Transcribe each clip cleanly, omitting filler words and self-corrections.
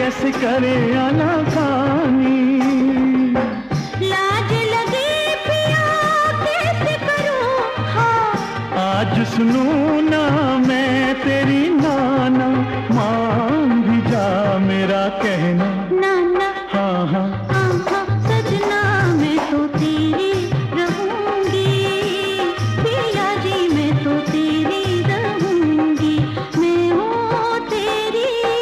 कैसे करे आनाकानी। लाज लगे पिया कैसे करूं, हाँ आज सुनूं ना मैं तेरी नाना, मान भी जा मेरा कहना। नाना हाँ हाँ हाँ सजना मैं तो तेरी रहूंगी, पिया जी मैं तो तेरी रहूंगी, मैं हूँ तेरी।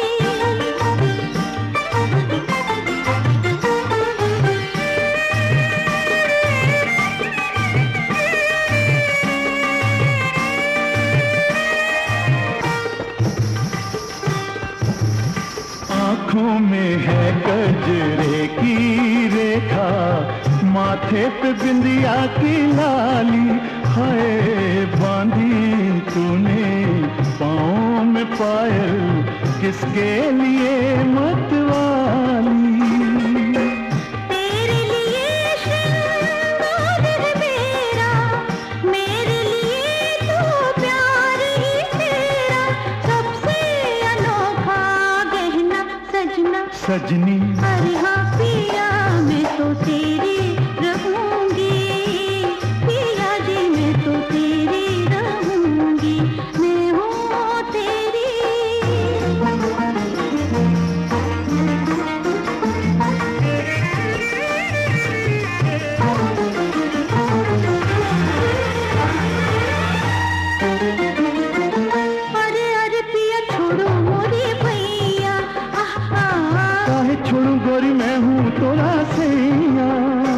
आँखों में है गजरे की रेखा, माथे पे बिंदिया की लाली, हाय बांधी तूने पाँव में पायल, किसके लिए मतवाली। तेरे लिए श्रृंगार है मेरा, मेरे लिए तो प्यार ही तेरा, सबसे अनोखा गहना सजना। सजनी अरे हाँ पिया मैं तो तेरी रहूंगी, पिया जी मैं तो तेरी रहूंगी, मैं हूँ तेरी। अरे अरे पिया छोड़ो मोरे भैया, काहे छोड़ू गोरी मैं हूँ तोरा सैया।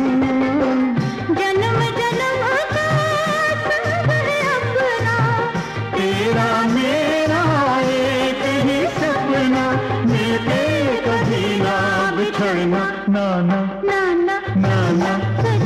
जन्म जन्म का संग है अपना, तेरा मेरा एक ही सपना, मिलके कभी ना बिछड़ना। नाना नाना नाना सजना।